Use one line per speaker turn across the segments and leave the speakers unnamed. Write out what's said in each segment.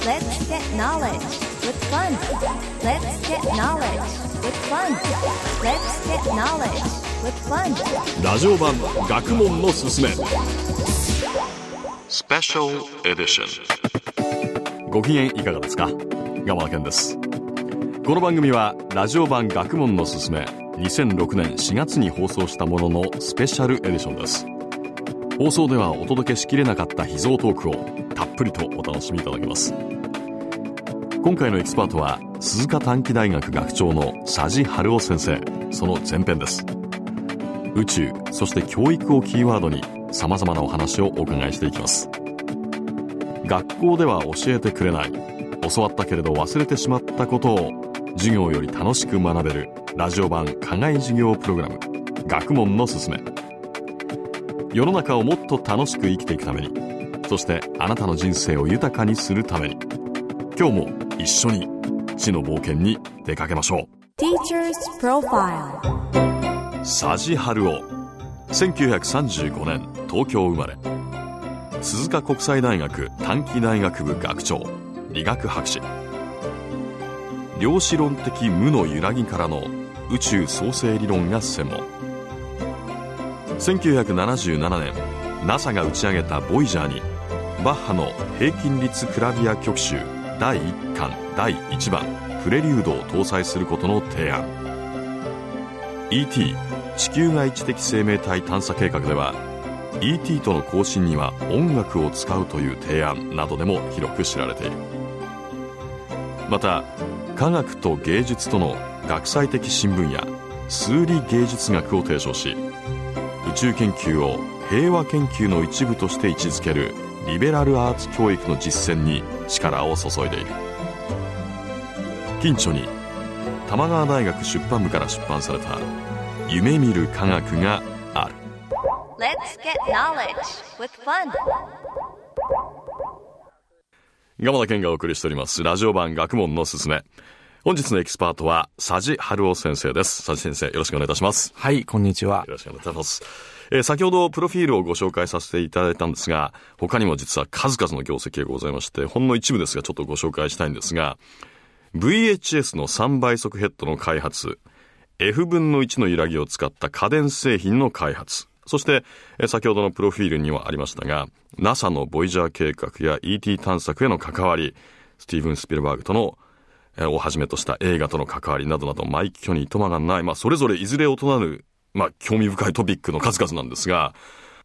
Let's get knowledge with fun. Let's get knowledge with fun. Let's get knowledge with fun.
ラジオ版学問のすすめスペシャルエディション。ご機嫌いかがですか？山田健です。この番組はラジオ版学問のすすめ2006年4月に放送したもののスペシャルエディションです。放送ではお届けしきれなかった秘蔵トークをたっぷりとお楽しみいただけます。今回のエキスパートは鈴鹿短期大学学長の佐治春夫先生。その前編です。宇宙、そして教育をキーワードに様々なお話をお伺いしていきます。学校では教えてくれない、教わったけれど忘れてしまったことを授業より楽しく学べるラジオ版課外授業プログラム、学問のすすめ。世の中をもっと楽しく生きていくために、そしてあなたの人生を豊かにするために、今日も一緒に知の冒険に出かけましょう。
Teacher's Profile。
佐治春夫、1935年東京生まれ、鈴鹿国際大学短期大学部学長、理学博士。量子論的無の揺らぎからの宇宙創生理論が専門。1977年 NASA が打ち上げたボイジャーにバッハの平均律クラビア曲集第1巻第1番プレリュードを搭載することの提案。 ET 地球外知的生命体探査計画では ET との交信には音楽を使うという提案などでも広く知られている。また科学と芸術との学際的新分野数理芸術学を提唱し、宇宙研究を平和研究の一部として位置づけるリベラルアーツ教育の実践に力を注いでいる。近所に玉川大学出版部から出版された夢見る科学がある。
Let's get knowledge with fun。
山田健がお送りしておりますラジオ版学問のすすめ。本日のエキスパートは佐治春夫先生です。佐治先生、よろしくお願いいたします。
はい、こんにちは。
よろしくお願いいたします。先ほどプロフィールをご紹介させていただいたんですが、他にも実は数々の業績がございまして、ほんの一部ですがちょっとご紹介したいんですが、 VHS の3倍速ヘッドの開発、 F 分の1の揺らぎを使った家電製品の開発、そして先ほどのプロフィールにはありましたが NASA のボイジャー計画や ET 探索への関わり、スティーブン・スピルバーグとのをはじめとした映画との関わりなどなど、一挙にいとまがない、それぞれいずれ異なる、興味深いトピックの数々なんですが、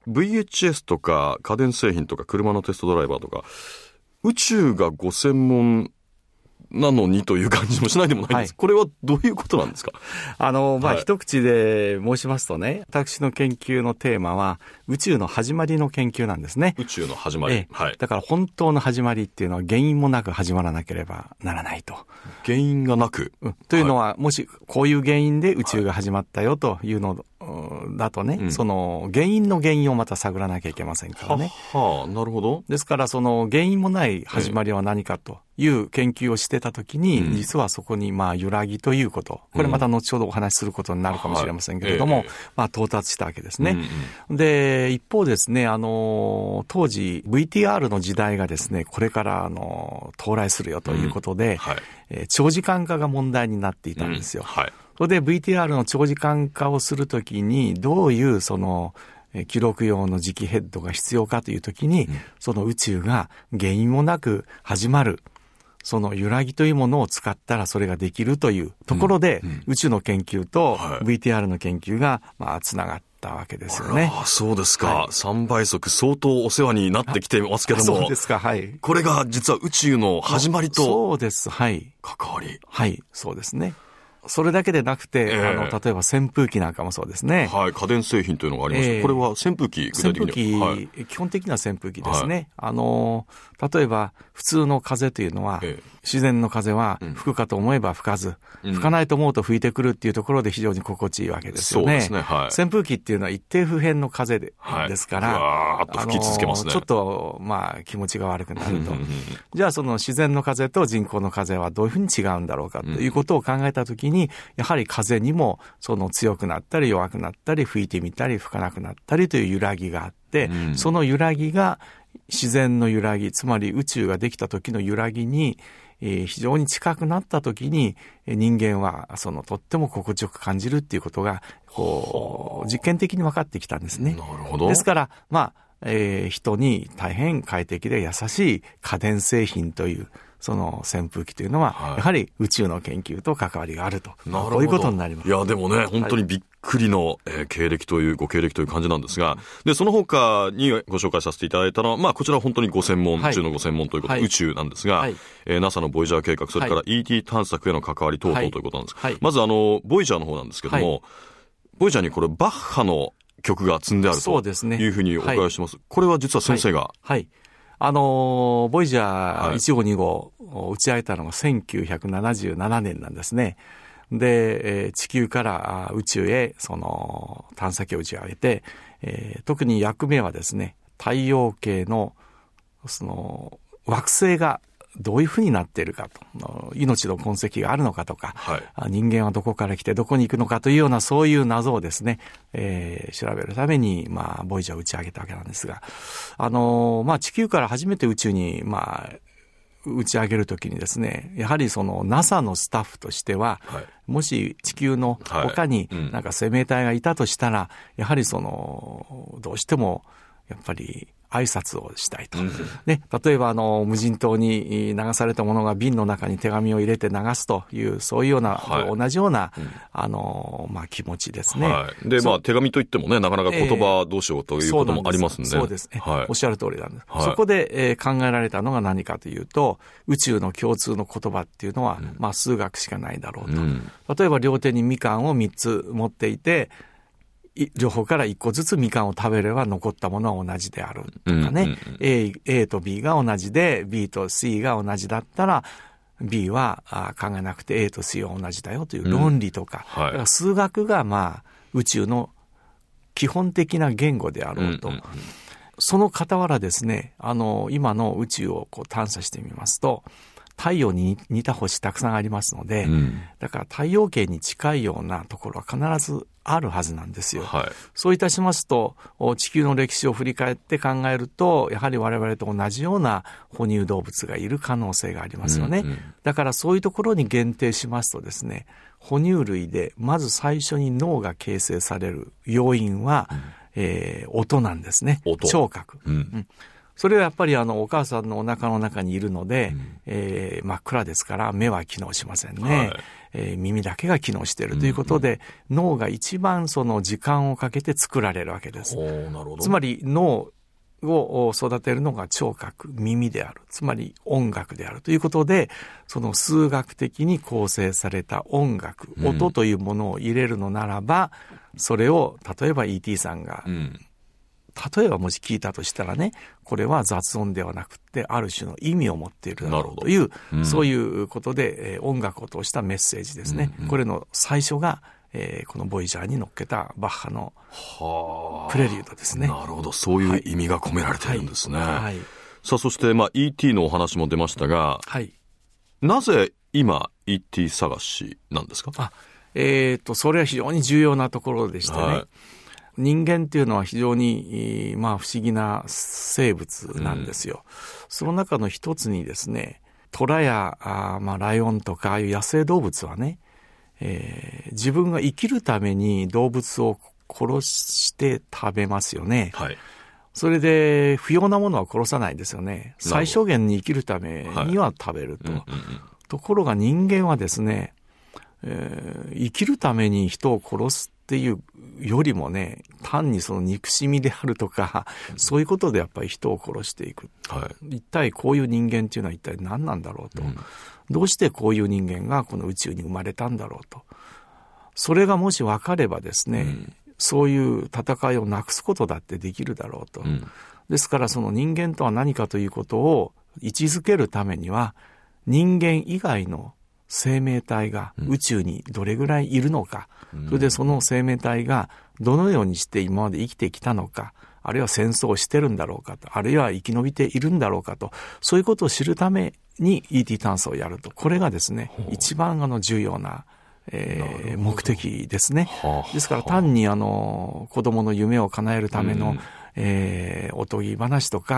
VHS とか家電製品とか車のテストドライバーとか宇宙がご専門なのにという感じもしないでもないんです、はい、これはどういうことなんですか？
一口で申しますとね、私の研究のテーマは宇宙の始まりの研究なんですね。
宇宙の始まり、はい、
だから本当の始まりっていうのは原因もなく始まらなければならないと。
原因がなく、
というのは、もしこういう原因で宇宙が始まったよというのだとね、その原因の原因をまた探らなきゃいけませんからね。
なるほど。
ですからその原因もない始まりは何かという研究をしてたときに、実はそこに揺らぎということ、これまた後ほどお話しすることになるかもしれませんけれども、到達したわけですね。で、一方ですね、当時 VTR の時代がですね、これから到来するよということで、長時間化が問題になっていたんですよ。それで VTR の長時間化をするときにどういうその記録用の磁気ヘッドが必要かというときに、その宇宙が原因もなく始まるその揺らぎというものを使ったらそれができるというところで、宇宙の研究と VTR の研究がつながったわけですよね。
そうですか、3倍速相当お世話になってきてますけども。
そうですか、はい。
これが実は宇宙の始まりと
そうです、はい。
関わり。
はい、そうですね。それだけでなくて、例えば扇風機なんかもそうですね。
はい、家電製品というのがあります。これは扇風機、具体的には。
扇風機、基本的な扇風機ですね。例えば普通の風というのは、自然の風は吹くかと思えば吹かず、吹かないと思うと吹いてくるっていうところで非常に心地いいわけですよね。
そうですね、はい。
扇風機っていうのは一定不変の風ですから、
わーっと吹き続けますね。
ちょっと気持ちが悪くなると。じゃあその自然の風と人工の風はどういうふうに違うんだろうかということを考えたときに、やはり風にもその強くなったり弱くなったり吹いてみたり吹かなくなったりという揺らぎがあって、その揺らぎが自然の揺らぎ、つまり宇宙ができた時の揺らぎに、非常に近くなった時に人間はとっても心地よく感じるっていうことが実験的に分かってきたんですね。
なるほど。
ですから人に大変快適で優しい家電製品というその扇風機というのは、やはり宇宙の研究と関わりがあると、こういうことになります。
いやでもね、本当にびっくりのご経歴という感じなんですが、でその他にご紹介させていただいたのは、こちら本当にご専門、宇宙のご専門ということで、宇宙なんですが、NASA のボイジャー計画、それから ET 探索への関わり等々ということなんです。まずボイジャーの方なんですけども、ボイジャーにこれバッハの曲が積んであるというふうにお伺いしてます。これは実は先生が、
ボイジャー1号2号打ち上げたのが1977年なんですね。で、地球から宇宙へその探査機を打ち上げて、特に役目はですね、太陽系のその惑星がどういうふうになっているかと、命の痕跡があるのかとか、人間はどこから来てどこに行くのかというようなそういう謎をですね、調べるためにボイジャーを打ち上げたわけなんですが、地球から初めて宇宙に打ち上げるときにですね、やはりその NASA のスタッフとしては、もし地球の他になんか生命体がいたとしたら、やはりどうしてもやっぱり挨拶をしたいと。ね、例えば無人島に流されたものが瓶の中に手紙を入れて流すという、そういうような、同じような、気持ちですね。
で、手紙といってもね、なかなか言葉どうしようということもありますんで。
そうですね。おっしゃる通りなんです。そこで、考えられたのが何かというと、宇宙の共通の言葉っていうのは、数学しかないだろうと。例えば両手にみかんを3つ持っていて、両方から1個ずつみかんを食べれば残ったものは同じであるとかね、A と B が同じで B と C が同じだったら B は考えなくて A と C は同じだよという論理とか、だから数学が宇宙の基本的な言語であろうと、その傍らですね、今の宇宙を探査してみますと、太陽に似た星たくさんありますので、だから太陽系に近いようなところは必ずあるはずなんですよ。そういたしますと、地球の歴史を振り返って考えると、やはり我々と同じような哺乳動物がいる可能性がありますよね。だからそういうところに限定しますとですね、哺乳類でまず最初に脳が形成される要因は、音なんですね。聴覚。それはやっぱりお母さんのお腹の中にいるので、真っ暗ですから目は機能しませんね。耳だけが機能しているということで、脳が一番その時間をかけて作られるわけです。つまり脳を育てるのが聴覚、耳である。つまり音楽であるということで、その数学的に構成された音楽、音というものを入れるのならば、それを例えば ET さんが、例えばもし聞いたとしたらね、これは雑音ではなくてある種の意味を持っているだろうという、そういうことで、音楽を通したメッセージですね。これの最初が、このボイジャーに乗っけたバッハのプレリュードですね。
なるほど、そういう意味が込められているんですね。さあ、そして、ET のお話も出ましたが、なぜ今 ET 探しなんですか？
それは非常に重要なところでしてね。人間っていうのは非常に、不思議な生物なんですよ。その中の一つにですね、虎やライオンとかああいう野生動物はね、自分が生きるために動物を殺して食べますよね。それで不要なものは殺さないですよね。最小限に生きるためには食べると。ところが人間はですね、生きるために人を殺すっていうよりもね、単にその憎しみであるとか、そういうことでやっぱり人を殺していく。一体こういう人間っていうのは一体何なんだろうと。どうしてこういう人間がこの宇宙に生まれたんだろうと。それがもし分かればですね、そういう戦いをなくすことだってできるだろうと。ですからその人間とは何かということを位置づけるためには、人間以外の生命体が宇宙にどれぐらいいるのか、それでその生命体がどのようにして今まで生きてきたのか、あるいは戦争をしてるんだろうかと、あるいは生き延びているんだろうかと、そういうことを知るために ET 探査をやると。これがですね、一番重要な、目的ですね。ですから単に子供の夢を叶えるための、おとぎ話とか、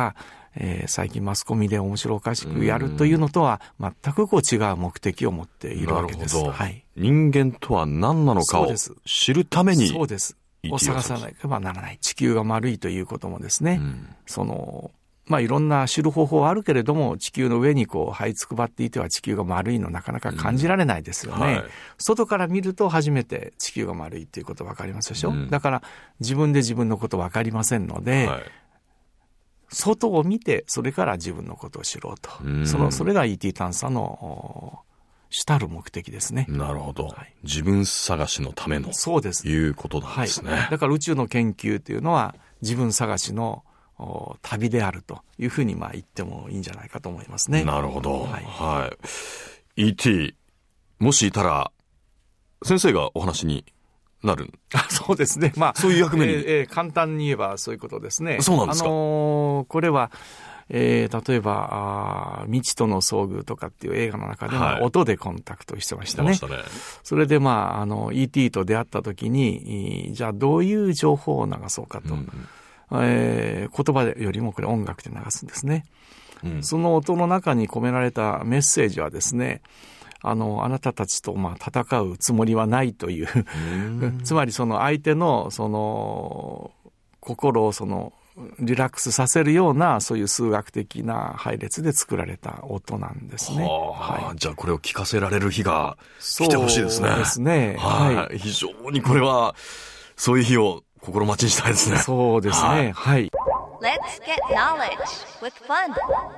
最近マスコミで面白おかしくやるというのとは全くこう違う目的を持っているわけです。
なるほど。
はい。
人間とは何なのかを知るために、
そうです。を探さなければならない。地球が丸いということもですね、いろんな知る方法はあるけれども、地球の上にこう這いつくばっていては地球が丸いのなかなか感じられないですよね。はい、外から見ると初めて地球が丸いということ分かりますでしょ。だから自分で自分のこと分かりませんので、外を見てそれから自分のことを知ろうと。それが ET 探査の主たる目的ですね。
なるほど。はい、自分探しのためのそうですいうことなんですね。
だから宇宙の研究というのは自分探しの旅であるというふうに言ってもいいんじゃないかと思いますね。
なるほど。はい。ET もしいたら先生がお話になる。
そうですね。
そういう役目に、
簡単に言えばそういうことですね。
そうなんですか。
これは例えば未知との遭遇とかっていう映画の中で音でコンタクトしてましたね。それでET と出会った時にじゃあどういう情報を流そうかと、言葉よりもこれ音楽で流すんですね。その音の中に込められたメッセージはですね、あなたたちと戦うつもりはないというつまりその相手のその心をリラックスさせるようなそういう数学的な配列で作られた音なんですね。
じゃあこれを聞かせられる日が来てほしいですね。
そうですね。
非常にこれはそういう日を心待ちにしたいですね。
そうですね。はい。
Let's get knowledge with fun.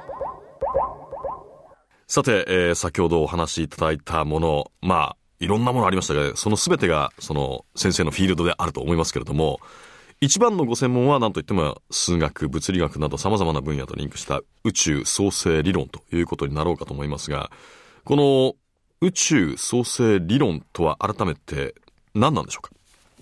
さて、先ほどお話しいただいたもの、いろんなものありましたが、その全てがその先生のフィールドであると思いますけれども、一番のご専門は何といっても数学、物理学など様々な分野とリンクした宇宙創生理論ということになろうかと思いますが、この宇宙創生理論とは改めて何なんでしょうか。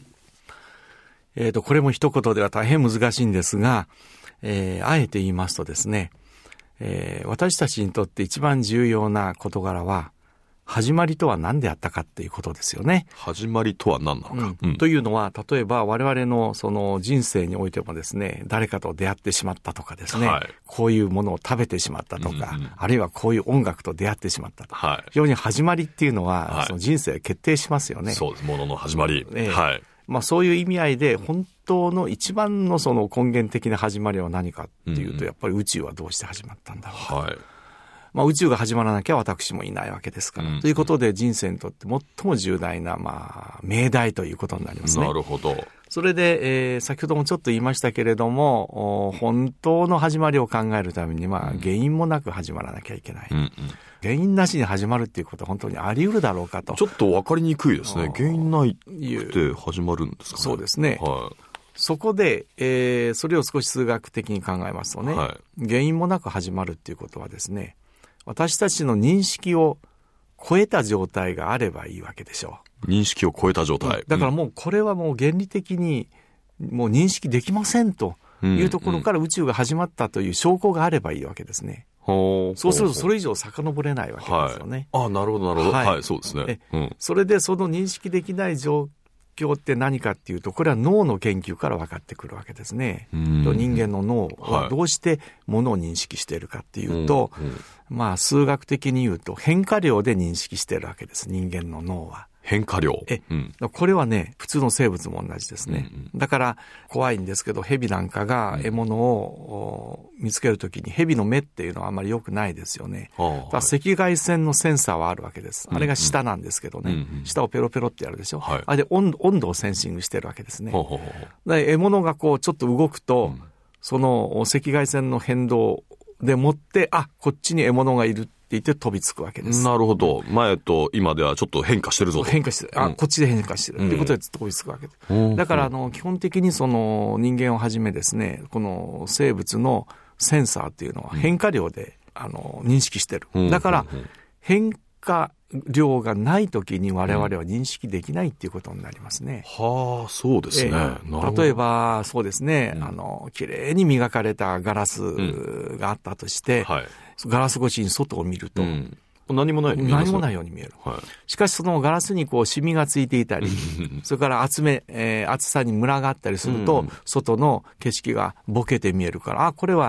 これも一言では大変難しいんですが、あえて言いますとですね、私たちにとって一番重要な事柄は始まりとは何であったかっていうことですよね。
始まりとは何なのか、
というのは例えば我々のその人生においてもですね、誰かと出会ってしまったとかですね、こういうものを食べてしまったとか、あるいはこういう音楽と出会ってしまったとか、非常に始まりっていうのは、その人生を決定しますよね。
そうです。ものの始まり。
そういう意味合いで本当の一番のその根源的な始まりは何かっていうと、やっぱり宇宙はどうして始まったんだろうと。宇宙が始まらなきゃ私もいないわけですから、ということで人生にとって最も重大な命題ということになりますね。
なるほど。
それで、先ほどもちょっと言いましたけれども、本当の始まりを考えるために原因もなく始まらなきゃいけない。原因なしに始まるっていうことは本当にあり得るだろうかと。
ちょっと分かりにくいですね。原因ないって始まるんですかね。
そうですね。そこで、それを少し数学的に考えますとね、原因もなく始まるっていうことはですね、私たちの認識を超えた状態があればいいわけでしょう。
認識を超えた状態。
だからもうこれはもう原理的にもう認識できませんというところから宇宙が始まったという証拠があればいいわけですね。そうするとそれ以上遡れないわけですよね。
なるほどなるほど。そうですね。
それでその認識できない状況って何かっていうと、これは脳の研究から分かってくるわけですね。人間の脳はどうしてものを認識しているかっていうと、数学的に言うと変化量で認識しているわけです、人間の脳は。
変化量。
これはね、普通の生物も同じですね。だから怖いんですけど、蛇なんかが獲物を見つけるときに蛇の目っていうのはあんまり良くないですよね。赤外線のセンサーはあるわけです。あれが舌なんですけどね、舌をペロペロってやるでしょ。あれで温度をセンシングしてるわけですね。獲物がこうちょっと動くと、その赤外線の変動でもって、こっちに獲物がいるって言って飛びつくわけです。
なるほど。前と今ではちょっと変化してるぞと。
変化してる。こっちで変化してる。ということで飛びつくわけです。だから基本的にその人間をはじめですね、この生物のセンサーっていうのは変化量で認識してる。だから変化量がないときに我々は認識できないっていうことになりますね。
そうですね。
例えばそうですね、きれいに磨かれたガラスがあったとして、ガラス越しに外を見ると、
何もないように見えますね。
何もないように見える。しかしそのガラスにこうシミがついていたり、それから厚さにムラがあったりすると、外の景色がボケて見えるから、これは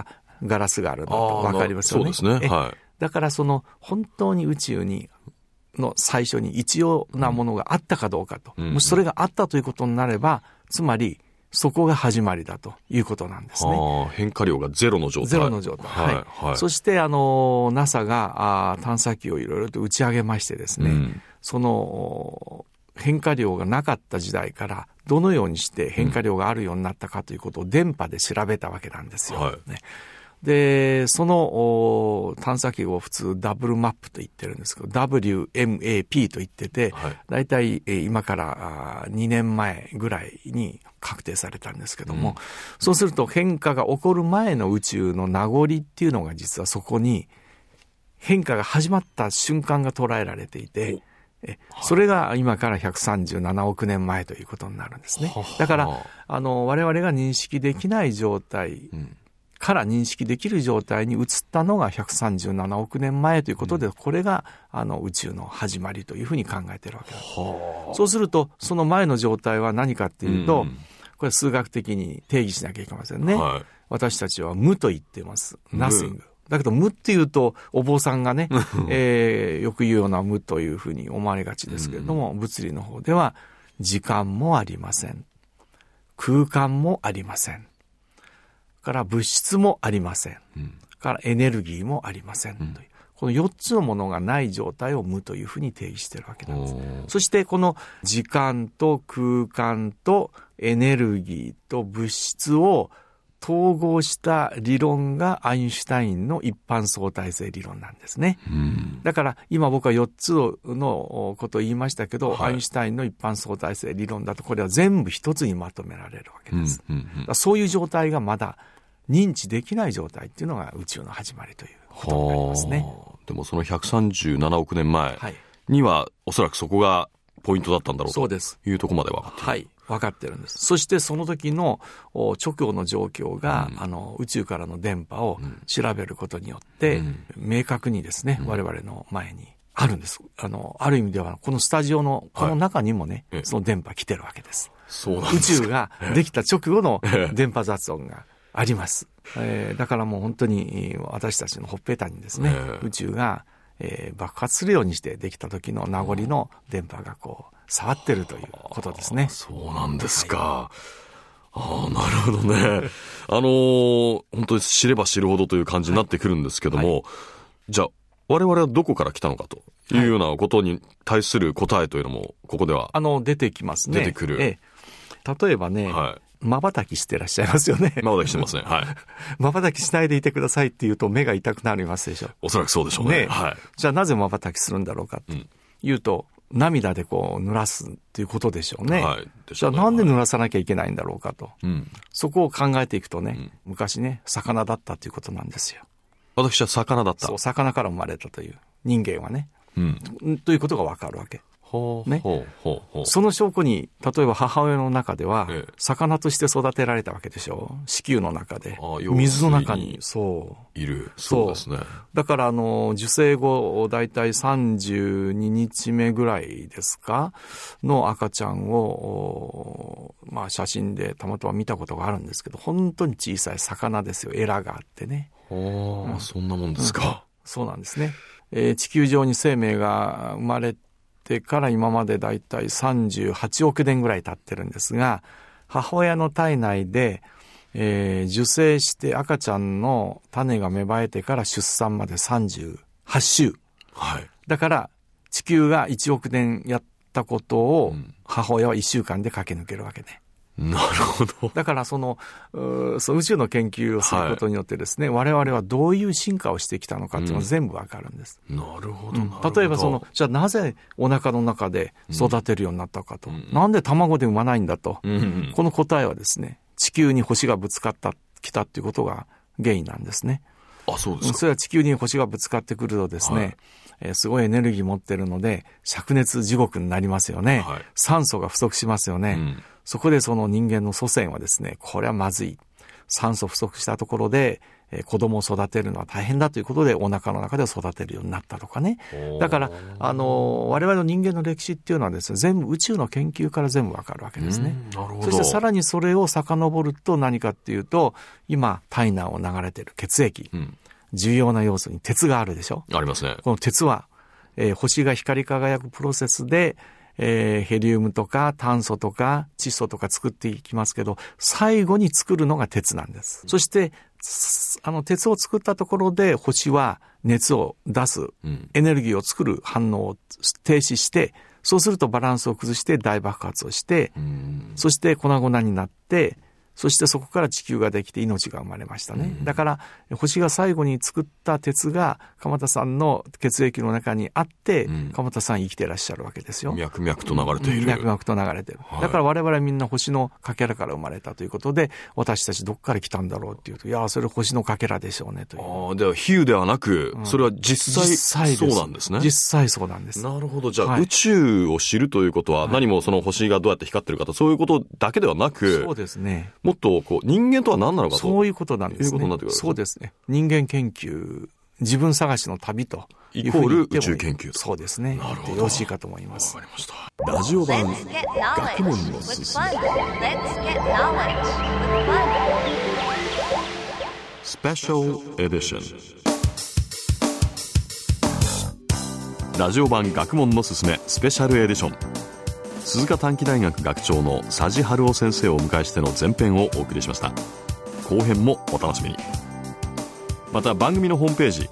ガラスがあるのと分かりますよね。
そうですね。はい。
だから本当に宇宙の最初に一様なものがあったかどうかと。もしそれがあったということになれば、つまりそこが始まりだということなんですね。
変化量がゼロの状態。
ゼロの状態。はい。そしてNASA が探査機をいろいろと打ち上げましてですね、その変化量がなかった時代からどのようにして変化量があるようになったかということを電波で調べたわけなんですよ。ね、で、その探査機を普通ダブルマップと言ってるんですけど、WMAP と言ってて、だいたい今から2年前ぐらいに確定されたんですけども、そうすると変化が起こる前の宇宙の名残っていうのが実はそこに変化が始まった瞬間が捉えられていて、それが今から137億年前ということになるんですね。だから我々が認識できない状態から認識できる状態に移ったのが137億年前ということで、これが宇宙の始まりというふうに考えているわけです。そうするとその前の状態は何かっていうと、これ数学的に定義しなきゃいけませんね。私たちは無と言っています。nothing。だけど無っていうとお坊さんがね、よく言うような無というふうに思われがちですけれども、物理の方では時間もありません。空間もありません。から物質もありません。からエネルギーもありません。というこの4つのものがない状態を無というふうに定義しているわけなんです。そしてこの時間と空間とエネルギーと物質を統合した理論がアインシュタインの一般相対性理論なんですね。だから今僕は4つのことを言いましたけど、アインシュタインの一般相対性理論だとこれは全部一つにまとめられるわけです。そういう状態がまだ認知できない状態っていうのが宇宙の始まりということになりますね。
でもその137億年前には、おそらくそこがポイントだったんだろうというところまで分かっている。
はい。分かってるんです。そしてその時の直後の状況が、宇宙からの電波を調べることによって、明確にですね、我々の前にあるんです。ある意味ではこのスタジオのこの中にもね、その電波来てるわけです。
そうなんですか。
宇宙ができた直後の電波雑音があります。だからもう本当に私たちのほっぺたにですね、宇宙が爆発するようにしてできた時の名残の電波がこう触ってるということですね。
そうなんですか。なるほどね。本当に知れば知るほどという感じになってくるんですけども、じゃあ我々はどこから来たのかというようなことに対する答えというのもここでは
出てきますね。
出てくる。
例えばね、瞬きしてらっしゃいますよね。
瞬きしてますね。はい。
瞬きしないでいてくださいって言うと目が痛くなりますでしょ。
おそらくそうでしょうね。はい。
じゃあなぜ瞬きするんだろうかというと、涙でこう濡らすっていうことでしょうね。はい。じゃあなんで濡らさなきゃいけないんだろうかと。そこを考えていくとね、昔ね、魚だったということなんですよ。
私は魚だった。
そう、魚から生まれたという人間はね。ということがわかるわけ。ね、その証拠に例えば母親の中では魚として育てられたわけでしょ。子宮の中で水の中に
いる。そうですね。
だから受精後だいたい32日目ぐらいですかの赤ちゃんを写真でたまたま見たことがあるんですけど、本当に小さい魚ですよ。エラがあってね。
そんなもんですか。
そうなんですね。地球上に生命が生まれてから今までだいたい38億年ぐらい経ってるんですが、母親の体内で、受精して赤ちゃんの種が芽生えてから出産まで38週、だから地球が1億年やったことを母親は1週間で駆け抜けるわけで、
なるほど。
だからその宇宙の研究をすることによってですね、我々はどういう進化をしてきたのかっていうのが全部わかるんです。
なるほど。
例えばじゃあなぜお腹の中で育てるようになったかと、なんで卵で産まないんだと、この答えはですね、地球に星がぶつかってきたっていうことが原因なんですね。
そうですか。
それは地球に星がぶつかってくるとですね、すごいエネルギー持ってるので灼熱地獄になりますよね。酸素が不足しますよね。そこでその人間の祖先はですね、これはまずい。酸素不足したところで、 子供を育てるのは大変だということでお腹の中で育てるようになったとかね。だから我々の人間の歴史っていうのはですね、全部宇宙の研究から全部わかるわけですね。
なるほど。
そしてさらにそれを遡ると何かっていうと、今体内を流れている血液、重要な要素に鉄があるでしょ。
ありますね。
この鉄は、星が光り輝くプロセスでヘリウムとか炭素とか窒素とか作っていきますけど、最後に作るのが鉄なんです。そして鉄を作ったところで星は熱を出す、エネルギーを作る反応を停止して、そうするとバランスを崩して大爆発をして、そして粉々になって、そしてそこから地球ができて命が生まれましたね。だから星が最後に作った鉄が鎌田さんの血液の中にあって、鎌田さん生きてらっしゃるわけですよ。
脈々と流れている。
脈々と流れている。だから我々はみんな星のかけらから生まれたということで、私たちどこから来たんだろうっていうと、いやそれ星のかけらでしょうねという。
では比喩ではなく、それは実際そうなんですね。
実際そうなんです。
なるほど。じゃあ、宇宙を知るということは、何もその星がどうやって光ってるかと、そういうことだけではなく、
そうですね。
もっと人間とは何なのかと。
そういうことなんですね。そうですね。人間研究、自分探しの旅と
イコール宇宙研究と。
そうですね。
なるほど。
よろしいかと思います。
わかりました。ラジオ版学問のすすめ。スペシャルエディション。ラジオ版学問のすすめスペシャルエディション。鈴鹿短期大学学長の佐治春夫先生をお迎えしての前編をお送りしました。後編もお楽しみに。また番組のホームページ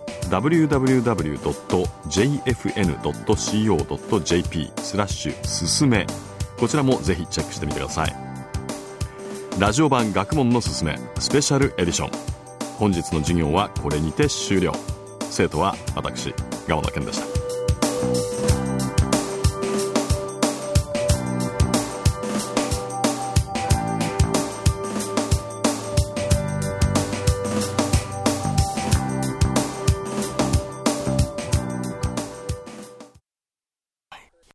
www.jfn.co.jp すすめ、こちらもぜひチェックしてみてください。ラジオ版学問のすすめスペシャルエディション。本日の授業はこれにて終了。生徒は私、川野健でした。